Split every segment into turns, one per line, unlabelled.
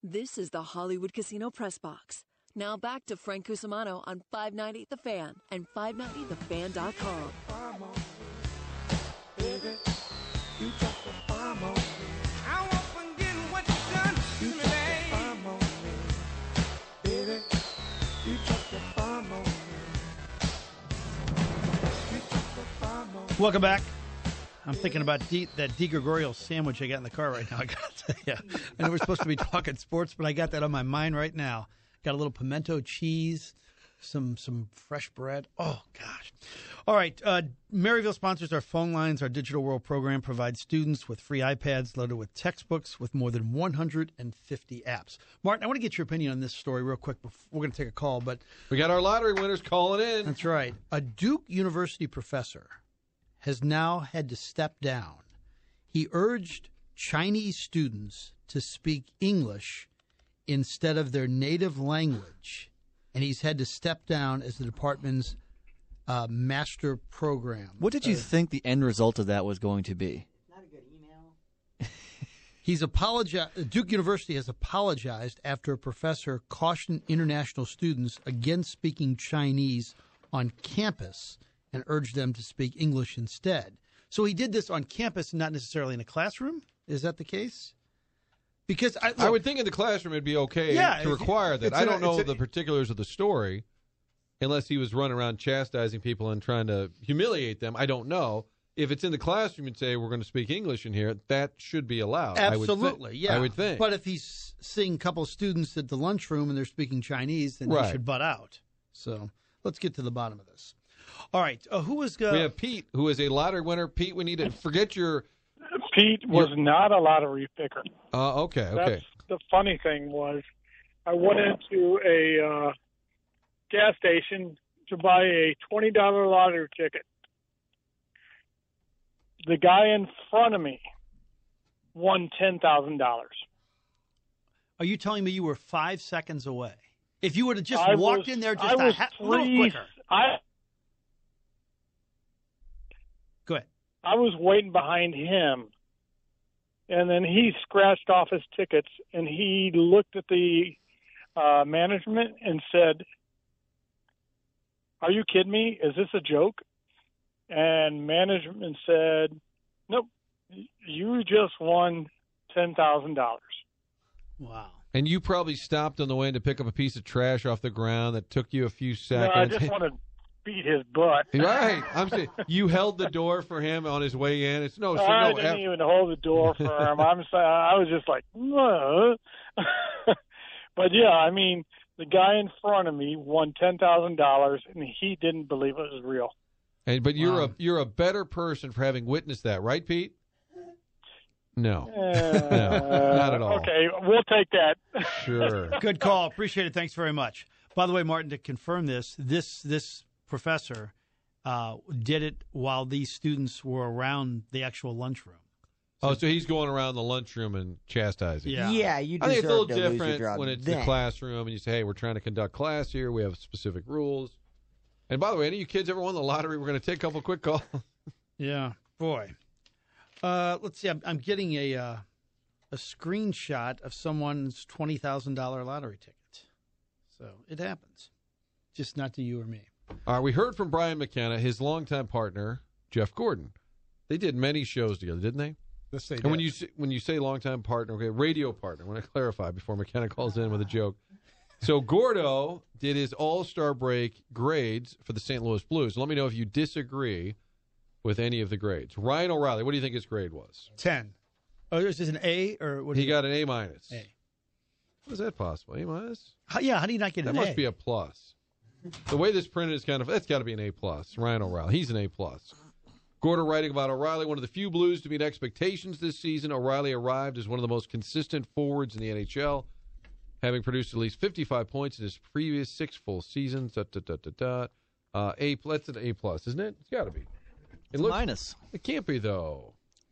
This is the Hollywood Casino Press Box. Now back to Frank Cusimano on 590 The Fan and 590thefan.com.
Welcome back. I'm thinking about that DiGregorio sandwich I got in the car right now. I got to tell you. I know we're supposed to be talking sports, but I got that on my mind right now. Got a little pimento cheese, some fresh bread. Oh, gosh. All right. Maryville sponsors our phone lines. Our Digital World program provides students with free iPads loaded with textbooks with more than 150 apps. Martin, I want to get your opinion on this story real quick. We're going to take a call, but
we got our lottery winners calling in.
That's right. A Duke University professor has now had to step down. He urged Chinese students to speak English instead of their native language, and he's had to step down as the department's master program.
What did you think the end result of that was going to be?
Not a good email.
He's apologized. Duke University has apologized after a professor cautioned international students against speaking Chinese on campus and urged them to speak English instead. So he did this on campus and not necessarily in a classroom? Is that the case? Because
I would think in the classroom it'd be okay to require that. I don't know the particulars of the story, unless he was running around chastising people and trying to humiliate them. I don't know. If it's in the classroom and say we're going to speak English in here, that should be allowed.
Absolutely,
I would think.
But if he's seeing a couple of students at the lunchroom and they're speaking Chinese, then he should butt out. So let's get to the bottom of this. All right, who was...
we have Pete, who is a lottery winner. Pete, we need to forget your...
Pete was not a lottery picker.
Okay.
That's the funny thing was I went into a gas station to buy a $20 lottery ticket. The guy in front of me won $10,000.
Are you telling me you were 5 seconds away? If you would have just walked in there just a little quicker. Go ahead.
I was waiting behind him, and then he scratched off his tickets, and he looked at the management and said, "Are you kidding me? Is this a joke?" And management said, "Nope, you just won $10,000.
Wow.
And you probably stopped on the way to pick up a piece of trash off the ground that took you a few seconds.
No, I just want to beat his butt.
Right. I'm saying you held the door for him on his way in.
I didn't even hold the door for him. I was just like, "What?" But yeah, I mean, the guy in front of me won $10,000, and he didn't believe it was real.
But you're a better person for having witnessed that, right, Pete? No. No, not at all.
Okay, we'll take that.
Sure.
Good call. Appreciate it. Thanks very much. By the way, Martin, to confirm this professor did it while these students were around the actual lunchroom.
So he's going around the lunchroom and chastising.
Yeah, you
I think it's a little
deserve to lose your
different
job
when it's
then.
the classroom and you say, hey, we're trying to conduct class here. We have specific rules. And by the way, any of you kids ever won the lottery? We're going to take a couple quick calls.
Yeah, boy. Let's see. I'm getting a screenshot of someone's $20,000 lottery ticket. So it happens, just not to you or me.
We heard from Brian McKenna, his longtime partner, Jeff Gordon. They did many shows together, didn't they?
Yes, they did.
And when you say longtime partner, okay, radio partner, I want to clarify before McKenna calls in with a joke. So Gordo did his All-Star break grades for the St. Louis Blues. Let me know if you disagree with any of the grades. Ryan O'Reilly, what do you think his grade was?
10. Oh, is this an A or what?
He got an A minus.
A.
How is that possible? A minus?
How do you not get an A?
That must be a plus. The way this printed is that's got to be an A plus. Ryan O'Reilly, he's an A plus. Gordo writing about O'Reilly, one of the few Blues to meet expectations this season. O'Reilly arrived as one of the most consistent forwards in the NHL, having produced at least 55 points in his previous 6 full seasons. A, that's an A plus, isn't it? It's got to be.
It's minus.
It can't be, though.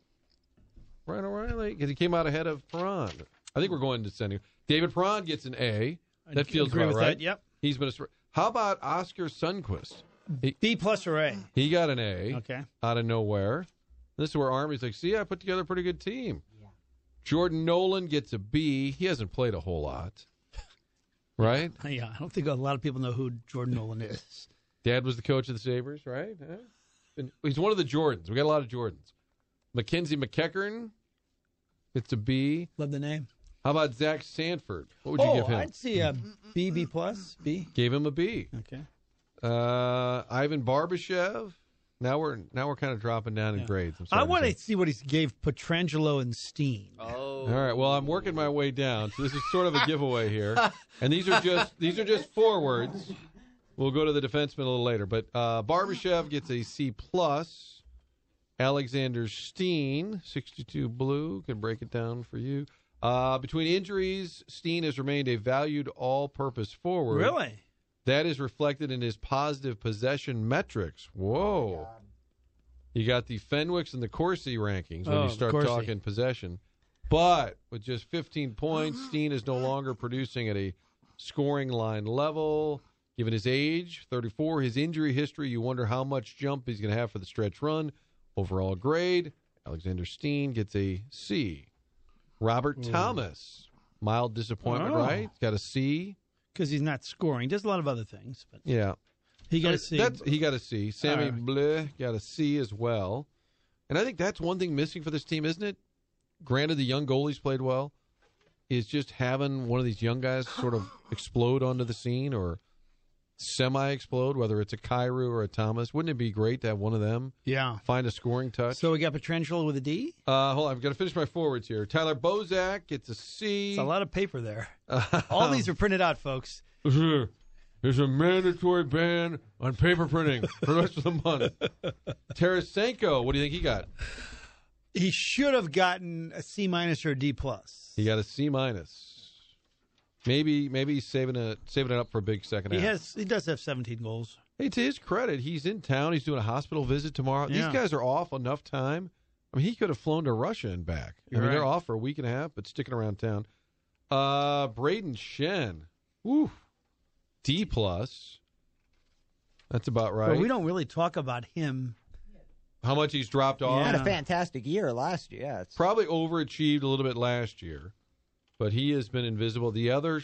Ryan O'Reilly, because he came out ahead of Perron. I think we're going to send him. David Perron gets an A. That feels
agree
about
with
right.
that, yep.
He's been How about Oscar Sundquist?
B plus or A?
He got an A.
Okay.
Out of nowhere. This is where Army's like, see, I put together a pretty good team. Jordan Nolan gets a B. He hasn't played a whole lot, right?
Yeah, I don't think a lot of people know who Jordan Nolan is.
Dad was the coach of the Sabres, right? Huh? And he's one of the Jordans. We got a lot of Jordans. Mackenzie McEachern gets a B.
Love the name.
How about Zach Sanford? What would you give him?
I'd see a B plus, B.
Gave him a B.
Okay.
Ivan Barbashev. Now we're kind of dropping down in grades.
I want to see what he gave Pietrangelo and Steen.
Oh. All right. Well, I'm working my way down, so this is sort of a giveaway here. And these are just forwards. We'll go to the defenseman a little later. But Barbashev gets a C plus. Alexander Steen, 62 blue, can break it down for you. Between injuries, Steen has remained a valued all-purpose forward.
Really?
That is reflected in his positive possession metrics. Whoa. You got the Fenwicks and the Corsi rankings when you start talking possession. But with just 15 points, Steen is no longer producing at a scoring line level. Given his age, 34, his injury history, you wonder how much jump he's going to have for the stretch run. Overall grade, Alexander Steen gets a C. Robert Thomas, mild disappointment, right? He's got a C.
Because he's not scoring. Does a lot of other things. But
Yeah.
he got a C.
He got a C. Sammy Bleu got a C as well. And I think that's one thing missing for this team, isn't it? Granted, the young goalies played well. Is just having one of these young guys sort of explode onto the scene or semi-explode, whether it's a Kyrou or a Thomas. Wouldn't it be great to have one of them find a scoring touch?
So we got Pietrangelo with a D?
Hold on. I've got to finish my forwards here. Tyler Bozak gets a C.
It's a lot of paper there. All these are printed out, folks.
There's a mandatory ban on paper printing for the rest of the month. Tarasenko, what do you think he got?
He should have gotten a C minus or a D plus.
He got a C minus. Maybe he's saving it up for a big second half.
He does have 17 goals.
Hey, to his credit, he's in town. He's doing a hospital visit tomorrow.
Yeah.
These guys are off enough time. I mean, he could have flown to Russia and back. They're off for a week and a half, but sticking around town. Braden Shen, D plus. That's about right.
But we don't really talk about him.
How much he's dropped off?
Had a fantastic year last year. Yeah,
Probably overachieved a little bit last year, but he has been invisible. The other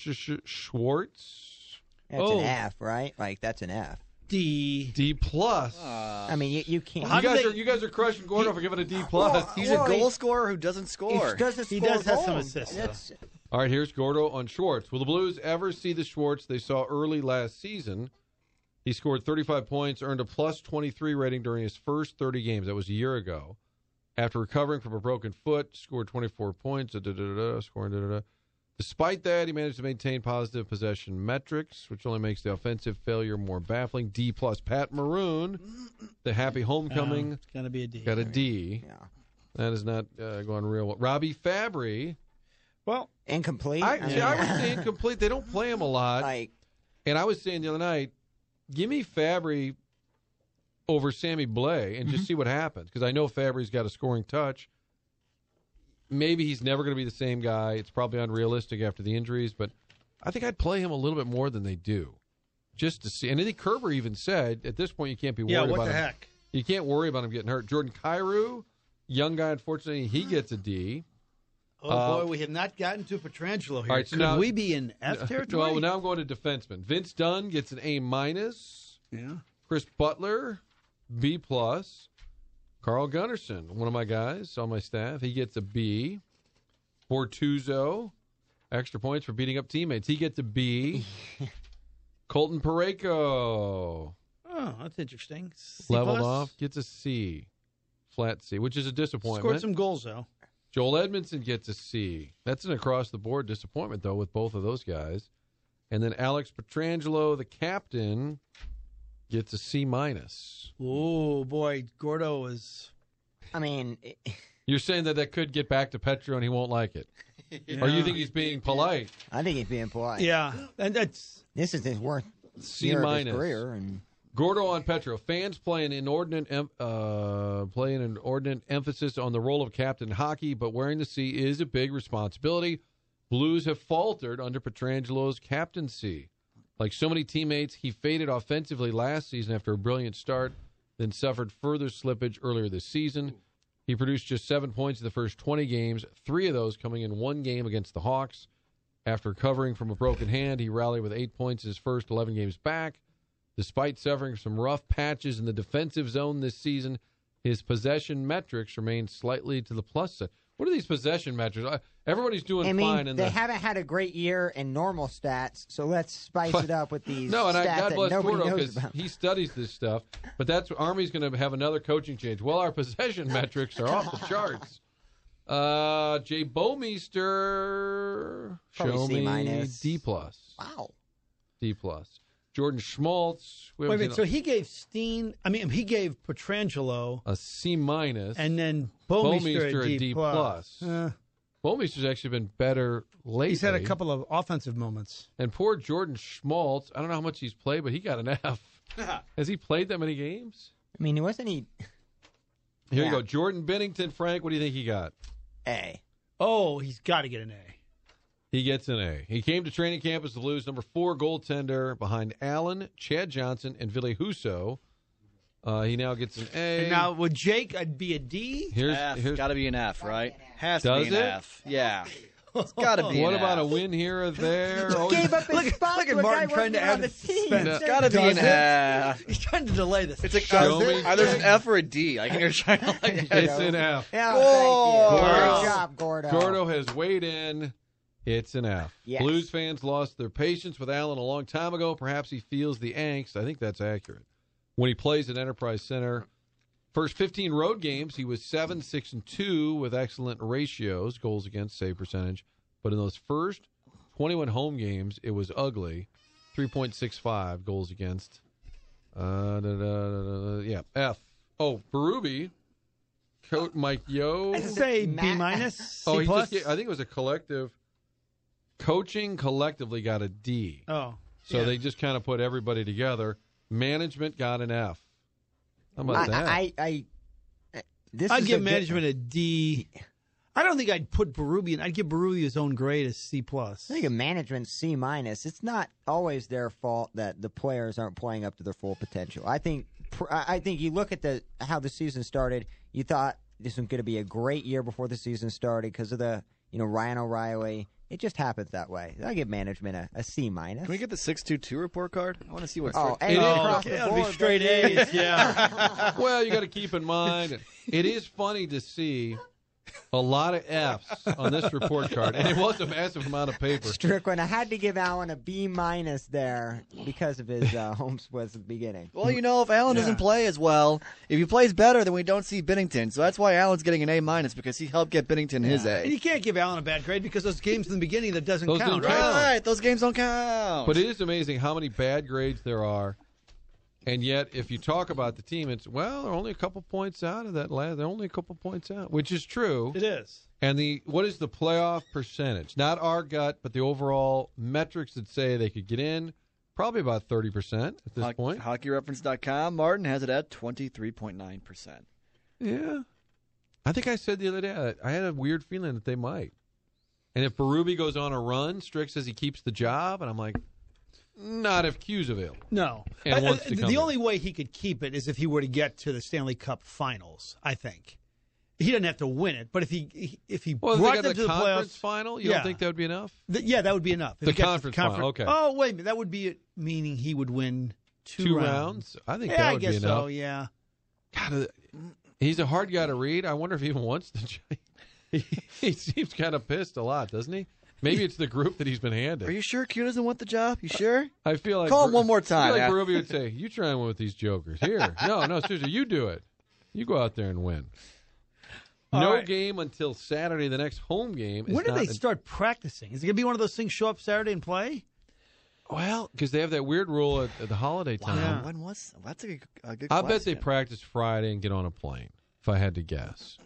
Schwartz.
That's an F, right? Like that's an F.
D plus.
I mean, you can't.
You guys are crushing Gordo for giving a D plus.
He's a goal scorer who doesn't score.
He does
have some assists.
All right, here's Gordo on Schwartz. Will the Blues ever see the Schwartz they saw early last season? He scored 35 points, earned a plus 23 rating during his first 30 games. That was a year ago. After recovering from a broken foot, scored 24 points. Despite that, he managed to maintain positive possession metrics, which only makes the offensive failure more baffling. D plus. Pat Maroon, the happy homecoming.
It's got to be a D.
Got a D.
Yeah.
That is not going real well. Robbie Fabry.
Well,
incomplete.
I would say incomplete. They don't play him a lot. And I was saying the other night, give me Fabry over Sammy Blais and just see what happens. Because I know Fabry's got a scoring touch. Maybe he's never going to be the same guy. It's probably unrealistic after the injuries. But I think I'd play him a little bit more than they do. Just to see. And I think Kerber even said, at this point, you can't be worried about him.
Yeah, what the heck?
You can't worry about him getting hurt. Jordan Kyrou, young guy, unfortunately, he gets a D.
Oh, boy, we have not gotten to Pietrangelo here.
All right, so
Could
now,
we be in F territory?
Well, now I'm going to defenseman. Vince Dunn gets an A minus.
Yeah.
Chris Butler, B plus. Carl Gunnarsson, one of my guys on my staff, he gets a B. Bortuzzo, extra points for beating up teammates. He gets a B. Colton Parayko.
Oh, that's interesting. C+?
Leveled off, gets a C. Flat C, which is a disappointment.
Scored some goals, though.
Joel Edmondson gets a C. That's an across-the-board disappointment, though, with both of those guys. And then Alex Pietrangelo, the captain, gets a C minus.
Oh, boy, Gordo is...
I mean...
You're saying that could get back to Petro and he won't like it? Yeah. Or you think he's being polite?
I think he's being polite.
Yeah, and that's...
This is his worst
C
year
minus.
of his career. And...
Gordo on Petro. Fans play an inordinate emphasis on the role of captain hockey, but wearing the C is a big responsibility. Blues have faltered under Pietrangelo's captaincy. Like so many teammates, he faded offensively last season after a brilliant start, then suffered further slippage earlier this season. He produced just 7 points in the first 20 games, 3 of those coming in one game against the Hawks. After recovering from a broken hand, he rallied with 8 points his first 11 games back. Despite suffering some rough patches in the defensive zone this season, his possession metrics remain slightly to the plus side. What are these possession metrics? Everybody's doing fine.
They haven't had a great year in normal stats, so let's spice it up with these
no, and
stats
God
that
bless
nobody
Gordo
knows
because
about.
he studies this stuff. But that's Army's going to have another coaching change. Well, our possession metrics are off the charts. Jay Bouwmeester,
Probably
show me
C-.
D plus.
Wow.
D plus. Jordan Schmaltz.
Wait a minute. So he gave he gave Petrangelo
a C minus,
and then Bouwmeester
a D plus. Bouwmeester's actually been better lately.
He's had a couple of offensive moments.
And poor Jordan Schmaltz, I don't know how much he's played, but he got an F. Has he played that many games?
I mean, wasn't he?
Here you go. Jordan Bennington, Frank, what do you think he got?
A.
Oh, he's got to get an A.
He gets an A. He came to training camp as the Blues' number 4 goaltender behind Allen, Chad Johnson, and Ville Husso. He now gets an A.
And now, would Jake be a D?
Here's got to be an F, right? Has to
Does
be an
it?
F. Yeah. It's got to be
What
an
about
F.
a win here or there?
He gave up his spot
look
to
at
a
Martin
guy
trying to
working
add
on the team.
suspense.
It's got to be
Does
an
it?
F.
He's trying to delay this.
It's like
Show me.
there's an F or a D. Like you're trying to like.
It's an F.
Yeah,
Oh,
thank you.
Gordo.
Good job, Gordo.
Gordo has weighed in. It's an F.
Yes.
Blues fans lost their patience with Allen a long time ago. Perhaps he feels the angst. I think that's accurate. When he plays at Enterprise Center, first 15 road games, he was 7-6-2 with excellent ratios, goals against, save percentage. But in those first 21 home games, it was ugly. 3.65 goals against. Yeah, F. Oh, Berube. Mike Yo.
I'd say B
Matt-
minus, C
Oh, he
plus.
I think it was a collective. Coaching collectively got a D.
Oh,
So
yeah.
they just kind of put everybody together. Management got an F. How about that?
This
I'd
is
give
a
management a D. I don't think I'd put Berube in. I'd give Berube his own grade as C plus.
I think a management C minus. It's not always their fault that the players aren't playing up to their full potential. I think you look at how the season started. You thought this was going to be a great year before the season started because of the Ryan O'Reilly. It just happens that way. I give management a C minus.
Can we get the 622 report card? I want to see what's.
Oh,
It is-
across the
it'll be
board,
straight
baby.
A's. Yeah.
Well, you got to keep in mind, it is funny to see a lot of Fs on this report card, and it was a massive amount of paper.
Strickland, I had to give Allen a B minus there because of his home splits at the beginning.
Well, if Allen doesn't play as well, if he plays better, then we don't see Binnington. So that's why Allen's getting an A minus because he helped get Binnington his
And
A.
you can't give Allen a bad grade because those games in the beginning that doesn't
Those
count,
didn't
right?
count.
Right, those games don't count.
But it is amazing how many bad grades there are. And yet, if you talk about the team, it's, they're only a couple points out of that last. They're only a couple points out, which is true.
It is.
And what is the playoff percentage? Not our gut, but the overall metrics that say they could get in. Probably about 30% at this point.
HockeyReference.com, Martin has it at 23.9%.
Yeah. I think I said the other day, I had a weird feeling that they might. And if Berube goes on a run, Strick says he keeps the job, and I'm like, not if Q's available.
No.
And wants to come
the
here.
only way he could keep it is if he were to get to the Stanley Cup Finals, I think. He doesn't have to win it, but if he
Well, if they
brought
got
them
the
to the
conference
playoffs,
final, you
Yeah.
don't think that would be enough?
that would be enough. If
The
he gets to
conference final, okay.
Oh, wait a minute. That would be it, meaning he would win two
rounds? I think
Yeah,
that
I
would
guess
be enough.
so, yeah.
God, he's a hard guy to read. I wonder if he even wants to. He seems kind of pissed a lot, doesn't he? Maybe it's the group that he's been handed.
Are you sure Q doesn't want the job? You sure?
I feel like
Call him one more
I
time.
feel like Berube would say, "You try and win with these jokers here." No, seriously, you do it. You go out there and win.
All
No
right.
game until Saturday. The next home game is
When do
not
they start practicing? Is it going to be one of those things show up Saturday and play?
Well, because they have that weird rule at the holiday time.
Yeah.
When was? That's a good
I
question.
bet they practice Friday and get on a plane. If I had to guess,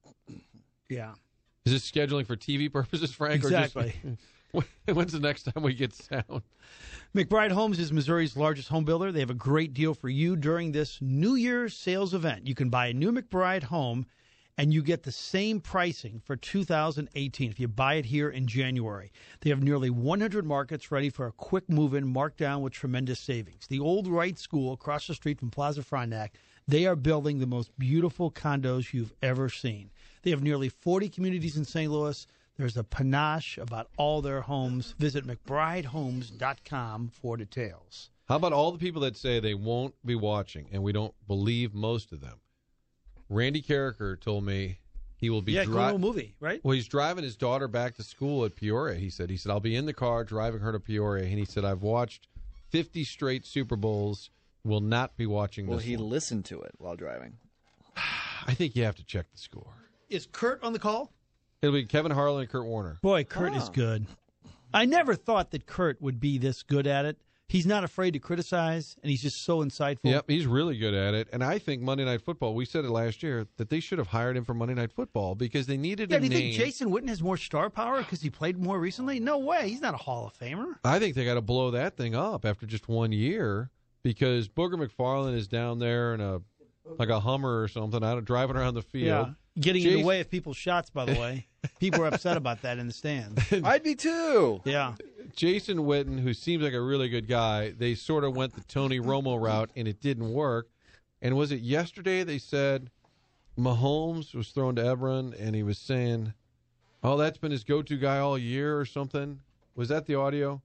Yeah.
is this scheduling for TV purposes, Frank?
Exactly.
Or just, when's the next time we get sound?
McBride Homes is Missouri's largest home builder. They have a great deal for you during this New Year's sales event. You can buy a new McBride home, and you get the same pricing for 2018 if you buy it here in January. They have nearly 100 markets ready for a quick move-in, marked down with tremendous savings. The Old Wright School across the street from Plaza Frontenac, They are building the most beautiful condos you've ever seen. They have nearly 40 communities in St. Louis. There's a panache about all their homes. Visit McBrideHomes.com for details.
How about all the people that say they won't be watching, and we don't believe most of them? Randy Carricker told me he will be
going to a movie, right?
Well, he's driving his daughter back to school at Peoria. He said, I'll be in the car driving her to Peoria. And he said, I've watched 50 straight Super Bowls, will not be watching this
Will he
one.
listen to it while driving?
I think you have to check the score.
Is Kurt on the call?
It'll be Kevin Harlan and Kurt Warner.
Boy, Kurt is good. I never thought that Kurt would be this good at it. He's not afraid to criticize, and he's just so insightful.
Yep, he's really good at it. And I think Monday Night Football, we said it last year, that they should have hired him for Monday Night Football because they needed a
Do you
name.
think Jason Witten has more star power because he played more recently? No way. He's not a Hall of Famer.
I think they got to blow that thing up after just 1 year because Booger McFarland is down there in a Hummer or something, driving around the field.
Yeah. Getting in the way of people's shots, by the way. People are upset about that in the stands.
I'd be too.
Yeah.
Jason Witten, who seems like a really good guy, they sort of went the Tony Romo route, and it didn't work. And was it yesterday they said Mahomes was thrown to Ebron, and he was saying, oh, that's been his go-to guy all year or something? Was that the audio?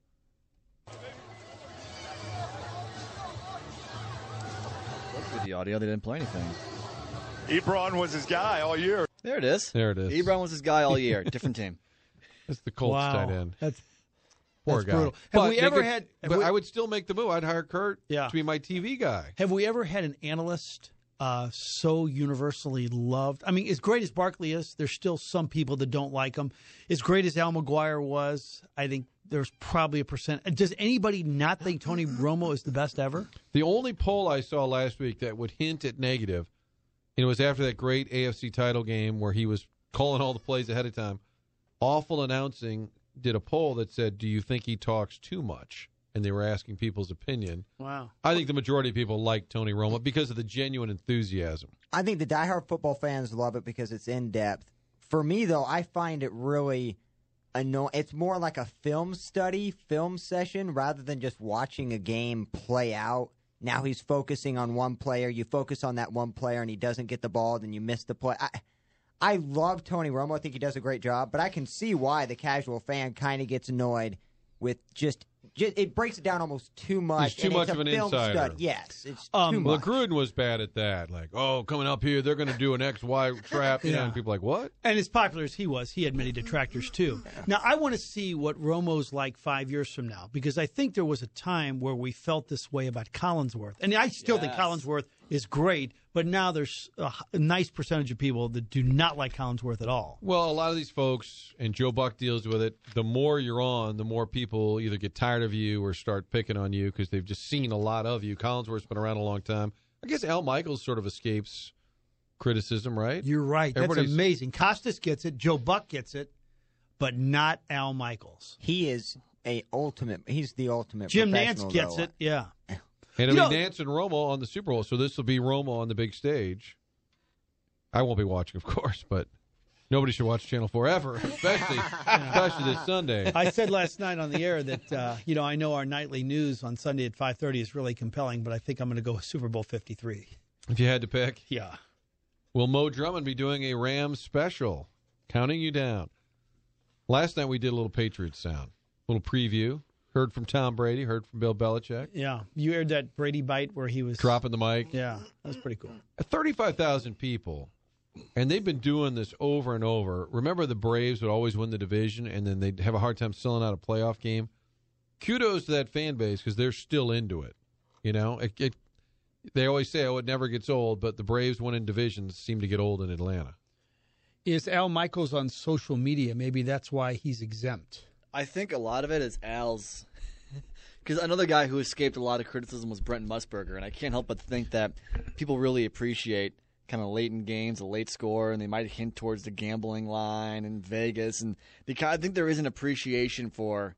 Look at the audio. They didn't play anything.
Ebron was his guy all year.
There it is.
There it is.
Ebron was his guy all year. Different team.
That's the Colts tight end.
That's
Poor guy.
brutal. Have we ever had?
I would still make the move. I'd hire Kurt
Yeah.
to be my TV guy.
Have we ever had an analyst so universally loved? I mean, as great as Barkley is, there's still some people that don't like him. As great as Al McGuire was, I think there's probably a percent. Does anybody not think Tony Romo is the best ever?
The only poll I saw last week that would hint at negative, and it was after that great AFC title game where he was calling all the plays ahead of time. Awful Announcing did a poll that said, do you think he talks too much? And they were asking people's opinion.
Wow.
I think the majority of people like Tony Romo because of the genuine enthusiasm.
I think the diehard football fans love it because it's in depth. For me, though, I find it really annoying. It's more like a film session, rather than just watching a game play out. Now he's focusing on one player. You focus on that one player, and he doesn't get the ball, then you miss the play. I love Tony Romo. I think he does a great job, but I can see why the casual fan kind of gets annoyed with just it breaks it down almost too much.
He's too much of an insider.
Stud. Yes, it's too
Well,
much.
Gruden was bad at that. Like, coming up here, they're going to do an XY trap. You know, and people are like, what?
And as popular as he was, he had many detractors too. Now, I want to see what Romo's like 5 years from now, because I think there was a time where we felt this way about Collinsworth. And I still think Collinsworth is great, but now there's a nice percentage of people that do not like Collinsworth at all.
Well, a lot of these folks, and Joe Buck deals with it, the more you're on, the more people either get tired of you or start picking on you because they've just seen a lot of you. Collinsworth's been around a long time. I guess Al Michaels sort of escapes criticism, right?
You're right. That's
Everybody's-
amazing. Costas gets it. Joe Buck gets it, but not Al Michaels.
He's the ultimate
Jim Nance
professional,
gets
though.
it. Yeah.
And
You
it'll be
know-
Nance and Romo on the Super Bowl, so this will be Romo on the big stage. I won't be watching, of course, but nobody should watch Channel 4 ever, especially this Sunday.
I said last night on the air that, I know our nightly news on Sunday at 5:30 is really compelling, but I think I'm going to go with Super Bowl 53.
If you had to pick,
Yeah.
will Mo Drummond be doing a Rams special? Counting you down. Last night we did a little Patriots sound, a little preview. Heard from Tom Brady, heard from Bill Belichick.
Yeah. You aired that Brady bite where he was
Dropping the mic.
Yeah. That was pretty cool.
35,000 people, and they've been doing this over and over. Remember the Braves would always win the division, and then they'd have a hard time selling out a playoff game? Kudos to that fan base because they're still into it. You know, they always say, it never gets old, but the Braves winning divisions seem to get old in Atlanta.
Is Al Michaels on social media? Maybe that's why he's exempt.
I think a lot of it is Al's. Because another guy who escaped a lot of criticism was Brent Musburger, and I can't help but think that people really appreciate kind of late in games, a late score, and they might hint towards the gambling line in Vegas. And I think there is an appreciation for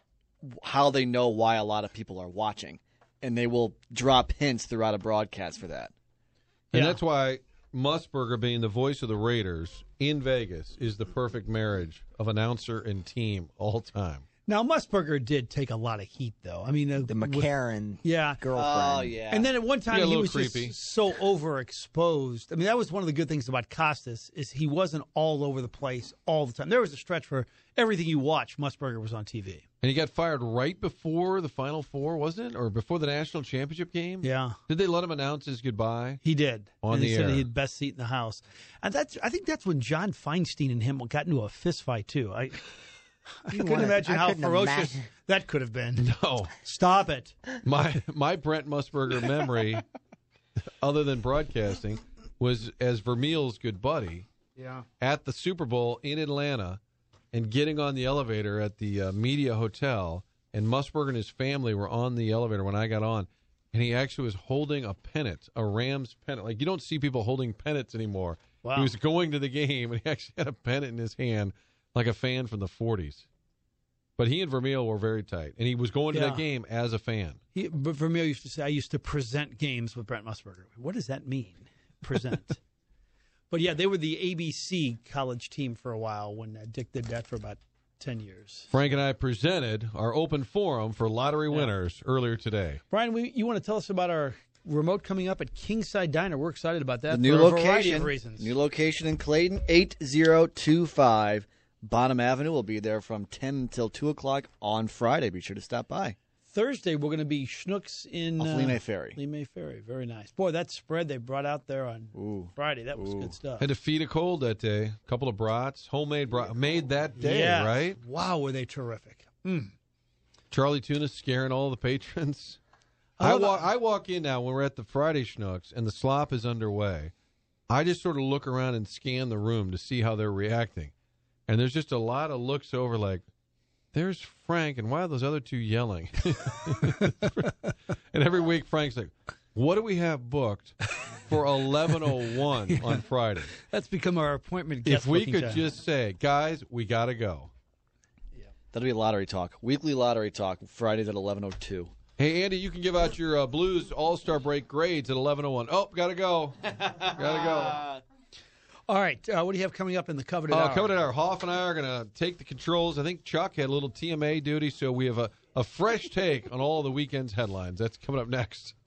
how they know why a lot of people are watching, and they will drop hints throughout a broadcast for that.
And
Yeah.
that's why Musburger, being the voice of the Raiders in Vegas, is the perfect marriage of announcer and team all time.
Now, Musburger did take a lot of heat, though. I mean,
The McCarran girlfriend.
Oh, yeah.
And then at one time,
Yeah, a
he
little
was
creepy.
just so overexposed. I mean, that was one of the good things about Costas is he wasn't all over the place all the time. There was a stretch where everything you watched, Musburger was on TV.
And he got fired right before the Final Four, wasn't it? Or before the national championship game?
Yeah.
Did they let him announce his goodbye?
He did.
On
and
the
he said
air.
he had best seat in the house. And I think that's when John Feinstein and him got into a fist fight, too. I couldn't imagine how ferocious that could have been.
No.
Stop it.
My Brent Musburger memory, other than broadcasting, was as Vermeil's good buddy at the Super Bowl in Atlanta and getting on the elevator at the Media Hotel, and Musburger and his family were on the elevator when I got on, and he actually was holding a pennant, a Rams pennant. Like, you don't see people holding pennants anymore.
Wow.
He was going to the game, and he actually had a pennant in his hand like a fan from the 40s. But he and Vermeil were very tight, and he was going to that game as a fan.
But Vermeil used to say, I used to present games with Brent Musburger. What does that mean, present? But, yeah, they were the ABC college team for a while when Dick did that for about 10 years.
Frank and I presented our open forum for lottery winners earlier today.
Brian, you want to tell us about our remote coming up at Kingside Diner? We're excited about that
The new
for a variety
location.
of reasons.
New location in Clayton, 8025 Bonham Avenue. We'll be there from 10 until 2 o'clock on Friday. Be sure to stop by.
Thursday, we're going to be Schnucks in
Off Lee May Ferry.
Lee May Ferry. Very nice. Boy, that spread they brought out there on Friday, that was good stuff.
Had to feed a cold that day. A couple of brats, homemade brats, made that day,
Yes.
right?
Wow, were they terrific.
Charlie Tuna scaring all the patrons.
I
I walk in now when we're at the Friday Schnucks and the slop is underway. I just sort of look around and scan the room to see how they're reacting. And there's just a lot of looks over like, there's Frank, and why are those other two yelling? And every week Frank's like, what do we have booked for 11:01 on Friday?
That's become our appointment guest
If we
booking
could
time.
just say, guys, we got to go.
That'll be Lottery Talk. Weekly Lottery Talk, Fridays at 11:02.
Hey, Andy, you can give out your Blues All-Star Break grades at 11:01. Oh, got to go. Got to go.
All right, what do you have coming up in the coveted hour?
Coming at our Hoff and I are going to take the controls. I think Chuck had a little TMA duty, so we have a fresh take on all the weekend's headlines. That's coming up next.